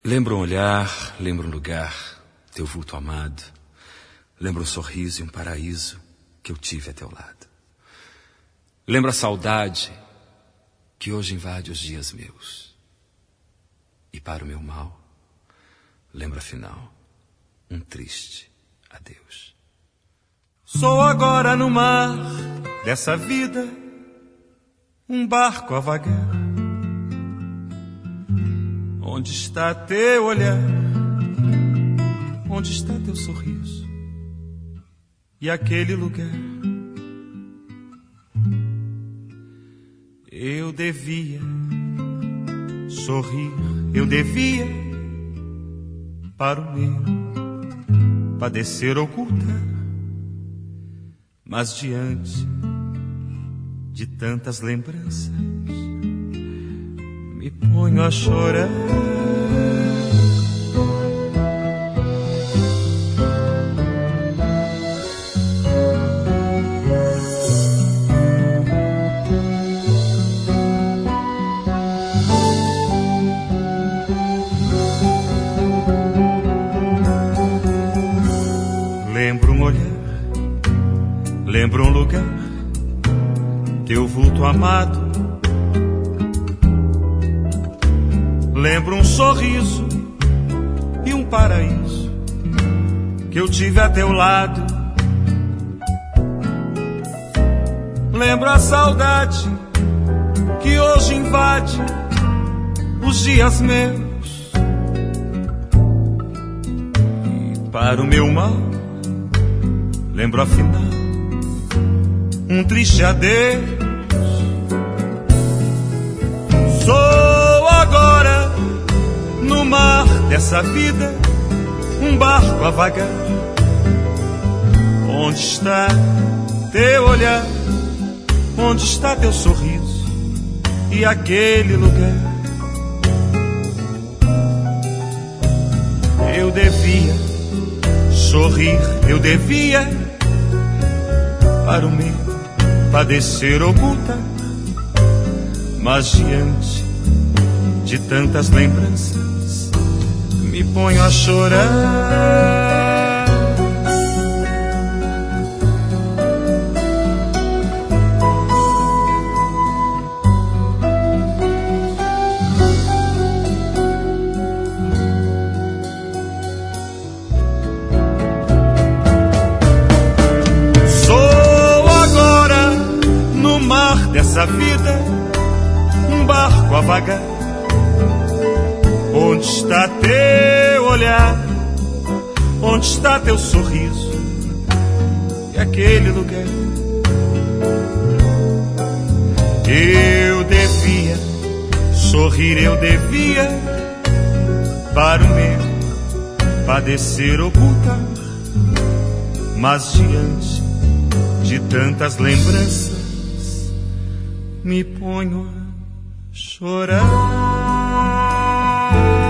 Lembro um olhar, lembro um lugar, teu vulto amado. Lembro um sorriso e um paraíso que eu tive a teu lado. Lembro a saudade que hoje invade os dias meus. E para o meu mal, lembro afinal um triste adeus. Sou agora no mar dessa vida, um barco a vagar. Onde está teu olhar? Onde está teu sorriso? E aquele lugar? Eu devia sorrir, eu devia para o meu padecer ocultar. Mas diante de tantas lembranças me ponho a chorar. Lembro um olhar, lembro um lugar, teu vulto amado. Lembro um sorriso e um paraíso que eu tive a teu lado. Lembro a saudade que hoje invade os dias meus. E para o meu mal, lembro afinal um triste adeus. Sou agora no mar dessa vida, um barco a vagar. Onde está teu olhar? Onde está teu sorriso? E aquele lugar? Eu devia sorrir, eu devia para o meu padecer ocultar. Mas diante de tantas lembranças me ponho a chorar. Sou agora no mar dessa vida, um barco a vagar. Onde está teu olhar? Onde está teu sorriso? E aquele lugar? Eu devia sorrir, eu devia para o meu padecer ocultar. Mas diante de tantas lembranças me ponho a chorar.